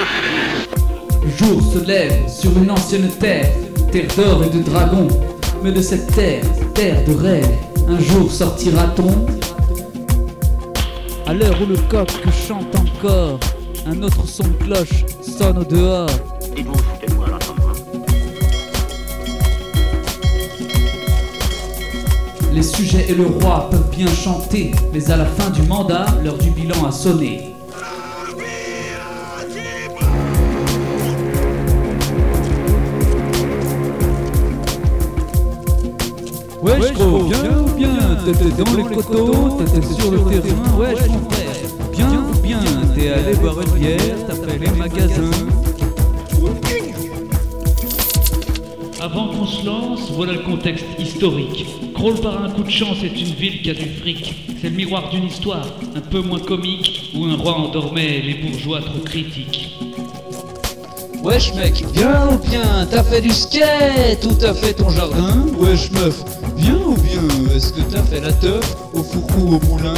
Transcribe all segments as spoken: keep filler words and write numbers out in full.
Jour se lève sur une ancienne terre, terre d'or et de dragons. Mais de cette terre, terre de rêve, un jour sortira-t-on? À l'heure où le coq chante encore, un autre son de cloche sonne au dehors. Et vous, foutez-moi là comme moi. Les sujets et le roi peuvent bien chanter, mais à la fin du mandat, l'heure du bilan a sonné. Wesh gros, bien ou bien, t'étais dans les coteaux, t'étais sur le terrain, wesh mon frère. Bien ou bien, t'es allé boire une bière, t'as fait les magasins. Avant qu'on se lance, voilà le contexte historique. Crawl par un coup de chance est une ville qui a du fric. C'est le miroir d'une histoire, un peu moins comique, où un roi endormait les bourgeois trop critiques. Wesh mec, bien ou bien, t'as fait du skate ou t'as fait ton jardin? Wesh meuf, bien ou bien, est-ce que t'as fait la teuf au four ou au moulin?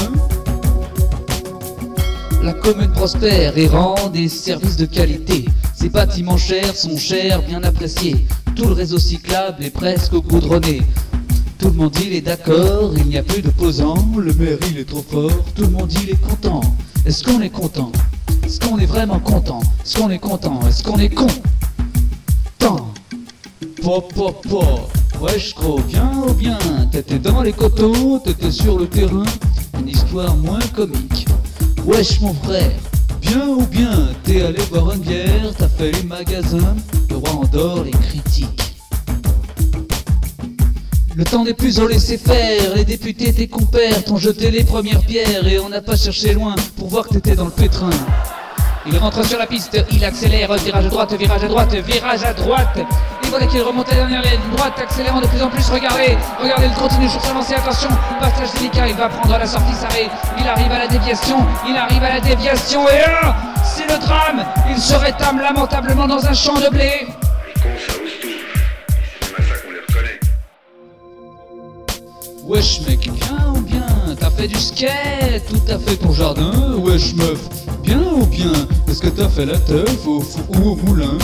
La commune prospère et rend des services de qualité. Ses bâtiments chers sont chers, bien appréciés. Tout le réseau cyclable est presque goudronné. Tout le monde il est d'accord, il n'y a plus d'opposants. Le maire il est trop fort, tout le monde il est content. Est-ce qu'on est content? Est-ce qu'on est vraiment content? Est-ce qu'on est content? Est-ce qu'on est con? Tant. Pop pop pop. Wesh gros, bien ou bien, t'étais dans les coteaux, t'étais sur le terrain. Une histoire moins comique. Wesh mon frère, bien ou bien, t'es allé boire une bière, t'as fait les magasins, le roi endort les critiques. Le temps n'est plus au laisser faire, les députés tes compères t'ont jeté les premières pierres et on n'a pas cherché loin pour voir que t'étais dans le pétrin. Il rentre sur la piste, il accélère, virage à droite, virage à droite, virage à droite. Et voilà qu'il remonte à la dernière ligne droite, accélérant de plus en plus, regardez, regardez, il continue sur sa lancée, attention, passage délicat, il va prendre la sortie s'arrête, il arrive à la déviation, il arrive à la déviation, et là, c'est le drame, il se rétame lamentablement dans un champ de blé. Les cons, ça ose tout. C'est comme ça qu'on les reconnaît. Wesh mec, bien ou bien, t'as fait du skate ou t'as fait ton jardin? Wesh meuf, bien ou bien, est-ce que t'as fait la teuf au four ou au moulin?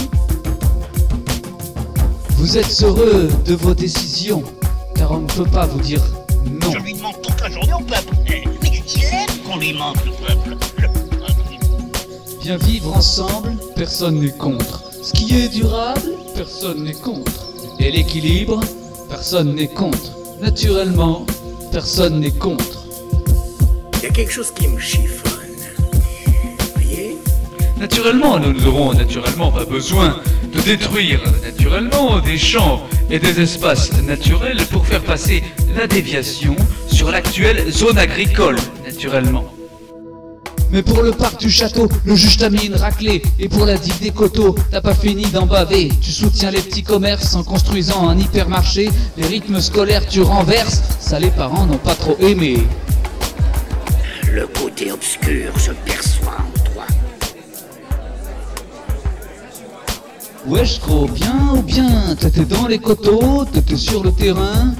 Vous êtes heureux de vos décisions, car on ne peut pas vous dire non. Je lui demande toute la journée au peuple. Mais il aime qu'on lui manque, le peuple. Le peuple. Bien vivre ensemble, personne n'est contre. Ce qui est durable, personne n'est contre. Et l'équilibre, personne n'est contre. Naturellement, personne n'est contre. Il y a quelque chose qui me chiffonne. Vous voyez? Naturellement, nous n'aurons naturellement pas besoin de détruire naturellement des champs et des espaces naturels pour faire passer la déviation sur l'actuelle zone agricole, naturellement. Mais pour le parc du château, le juge t'a mis une raclée. Et pour la digue des coteaux, t'as pas fini d'en baver. Tu soutiens les petits commerces en construisant un hypermarché. Les rythmes scolaires tu renverses, ça les parents n'ont pas trop aimé. Le côté obscur se perçoit en toi. Wesh gros, bien ou bien, t'étais dans les coteaux, t'étais sur le terrain.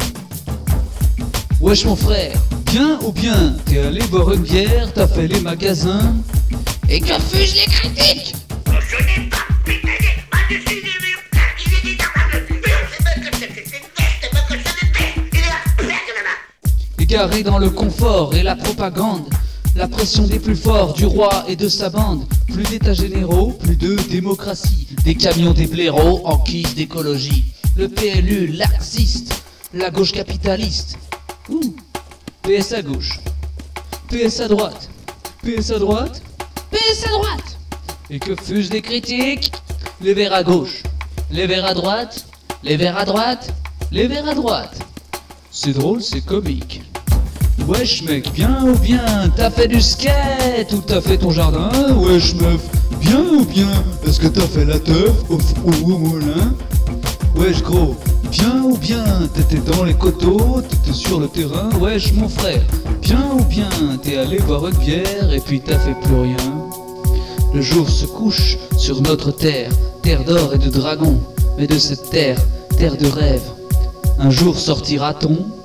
Wesh mon frère, bien ou bien, t'es allé boire une bière, t'as fait les magasins. Et que fusent les critiques? Je n'ai pas pédalé par-dessus les murs. Il est Égaré dans le confort et la propagande, la pression des plus forts, du roi et de sa bande. Plus d'états généraux, plus de démocratie. Des camions, des blaireaux en guise d'écologie. Le P L U laxiste, la gauche capitaliste. Ouh. P S à gauche, P S à droite, P S à droite, P S à droite. Et que fusent des critiques? Les verts à gauche, les verts à droite, les verts à droite, les verts à droite. C'est drôle, c'est comique. Wesh mec, bien ou bien, t'as fait du skate ou t'as fait ton jardin? Wesh meuf, bien ou bien, est-ce que t'as fait la teuf au four ou au moulin? Wesh gros, bien ou bien, t'étais dans les coteaux, t'étais sur le terrain? Wesh mon frère, bien ou bien, t'es allé boire une bière et puis t'as fait plus rien? Le jour se couche sur notre terre, terre d'or et de dragons. Mais de cette terre, terre de rêve, un jour sortira-t-on?